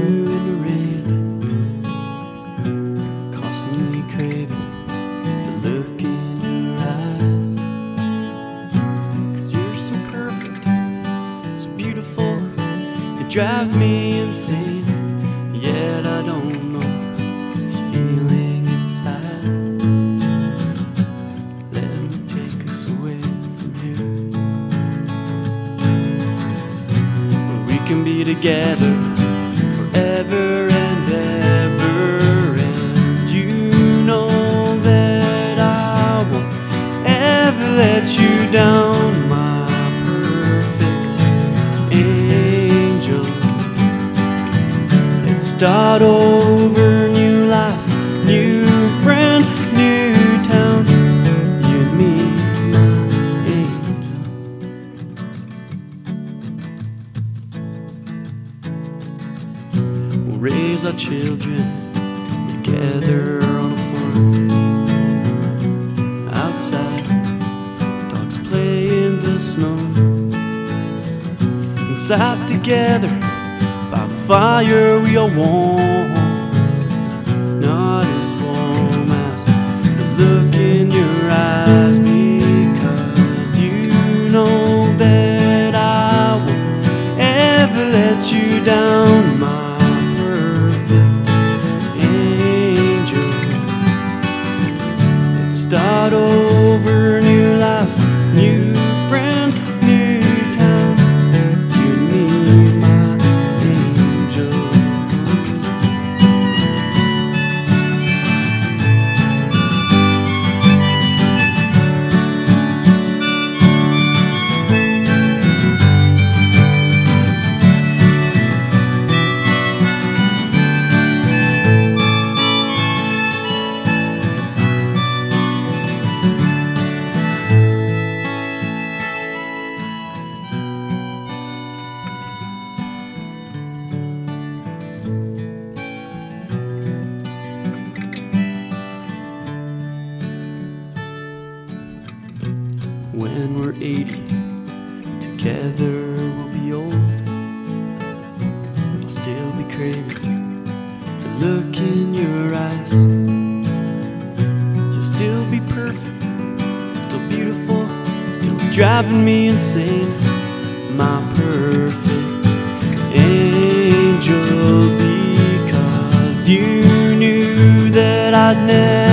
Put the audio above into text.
in the rain, constantly craving the look in your eyes. 'Cause you're so perfect, so beautiful, it drives me insane. Yet I don't know this feeling inside. Let me take us away from here, where we can be together forever and ever. And you know that I won't ever let you down, my perfect angel. Let's start over, new life, new friends, new town. You and me, my angel. We'll raise our children together on a farm. Outside, dogs play in the snow. Inside together, by the fire we are warm. Not as warm as the look in your eyes, because you know that I won't ever let you down, my perfect angel. Let's start over, new life, new friends, new town. You and me, my angel. When we're 80, together we'll be old. I'll still be craving the look in your eyes. You'll still be perfect, still beautiful, still driving me insane, my perfect angel. Because you knew that I'd never